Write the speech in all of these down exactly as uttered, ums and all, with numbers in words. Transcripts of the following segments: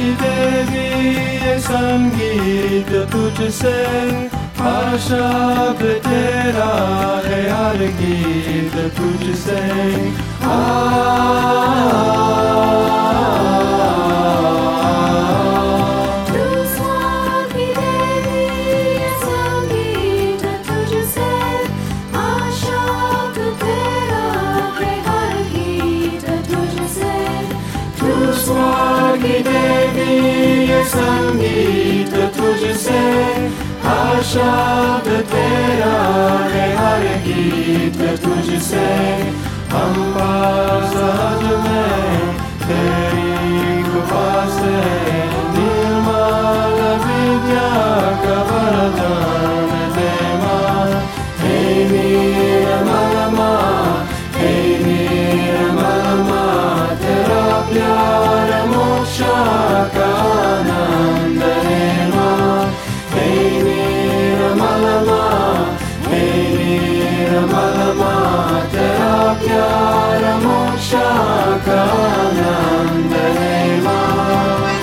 की देवी ये संगीत तुझसे, हर शब्द तेरा है हर गीत तुझसे। आ स्वर्गी देवी ये संगीत तुझसे, हर शब्द तेरा है हर गीत तुझसे। हम सहज में तेरी कृपा से, निर्मल विद्या का वरदान दे माँ। हे निर्मल माँ, हे निर्मल माँ, तेरा प्यार मोक्ष का आनंद है माँ। हे निर्मल माँ, हे निर्मल माँ, तेरा प्यार मोक्ष का आनंद है माँ।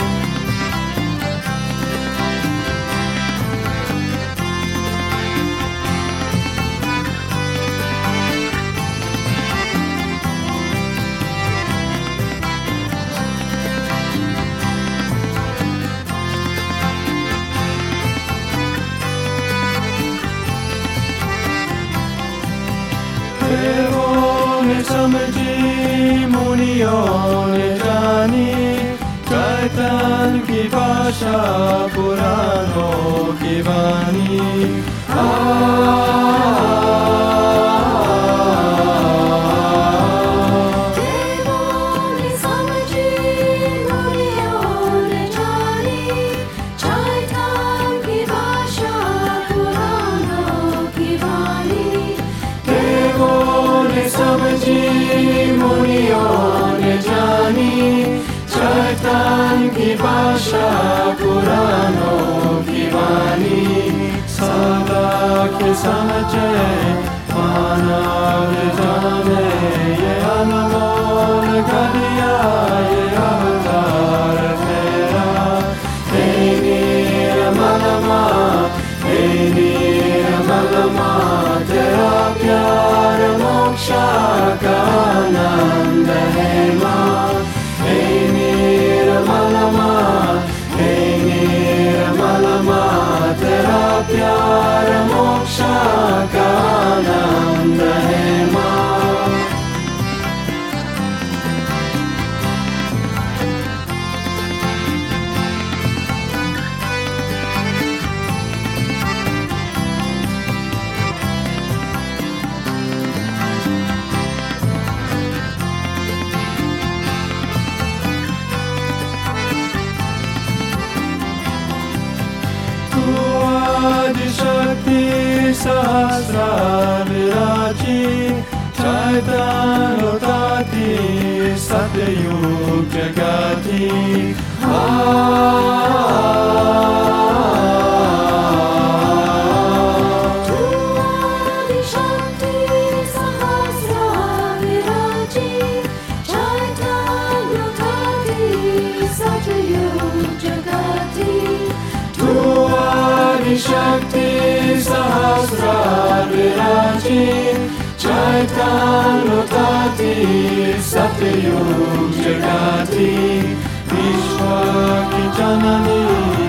देवों ने समझी, मुनियों ने जानी, चैतन्य की भाषा पुराणों की वाणी। आ मुनियों ने जानी, चैतन्य की भाषा पुराणों की वाणी। सदा के समझे मानव जाने, ये अनमोल घड़िया ये अवतार तेरा। हे निर्मल माँ, हे निर्मल माँ, तेरा प्यार मोक्ष का आनंद है माँ। हे निर्मल माँ, हे निर्मल माँ, तेरा प्यार मोक्ष का आनंद है माँ। आदिशक्ति सहस्रार विराजी, चैतन्य होताती सतयुग जगाती। शक्ति सहस्रार विराजी, चैतन्य होताती सतयुग जगाती। विश्व की जननी